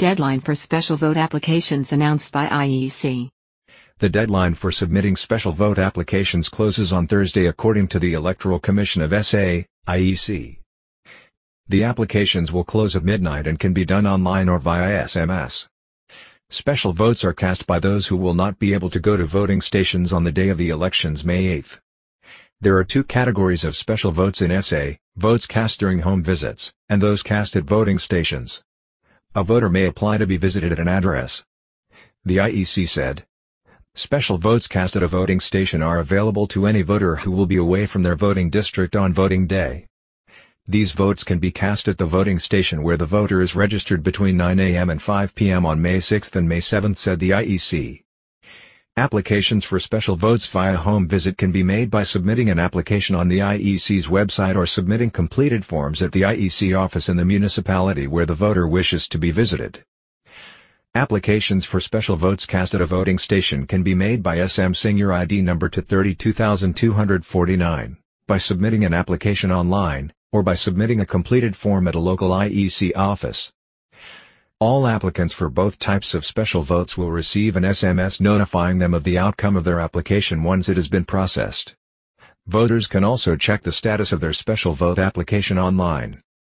Deadline for special vote applications announced by IEC. The deadline for submitting special vote applications closes on Thursday according to the Electoral Commission of SA, IEC. The applications will close at midnight and can be done online or via SMS. Special votes are cast by those who will not be able to go to voting stations on the day of the elections May 8. There are two categories of special votes in SA, votes cast during home visits, and those cast at voting stations. A voter may apply to be visited at an address. The IEC said, special votes cast at a voting station are available to any voter who will be away from their voting district on voting day. These votes can be cast at the voting station where the voter is registered between 9 a.m. and 5 p.m. on May 6 and May 7, said the IEC. Applications for special votes via home visit can be made by submitting an application on the IEC's website or submitting completed forms at the IEC office in the municipality where the voter wishes to be visited. Applications for special votes cast at a voting station can be made by SMSing your ID number to 32249, by submitting an application online, or by submitting a completed form at a local IEC office. All applicants for both types of special votes will receive an SMS notifying them of the outcome of their application once it has been processed. Voters can also check the status of their special vote application online.